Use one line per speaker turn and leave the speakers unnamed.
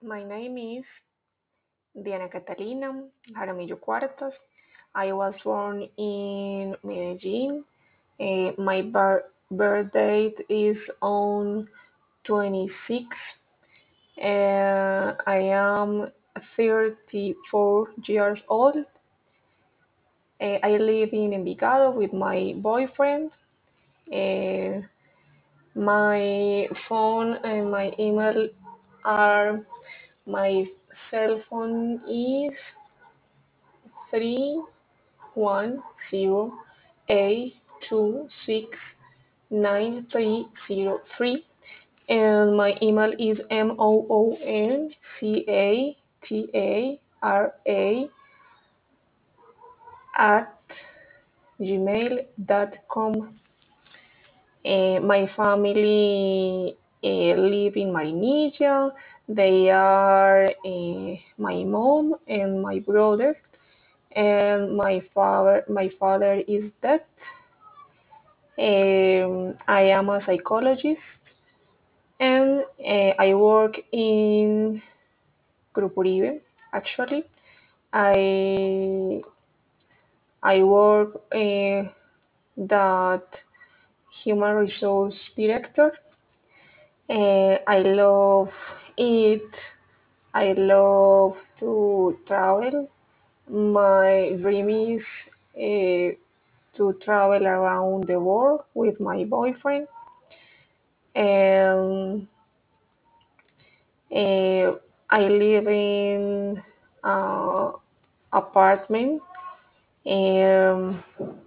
My name is Diana Catalina Jaramillo Cuartos. I was born in Medellin. My birth date is on 26. I am 34 years old. I live in Envigado with my boyfriend. Uh, my phone and my email are my cell phone is 31082699303, and my email is mooncatara@gmail.com. My family live in Marinilla. They are my mom and my brother, and my father is dead. I am a psychologist, and I work in Grupo Uribe. Actually, I I work that human resource director. I love it. I love to travel. My dream is to travel around the world with my boyfriend. And uh, I live in apartment. Um,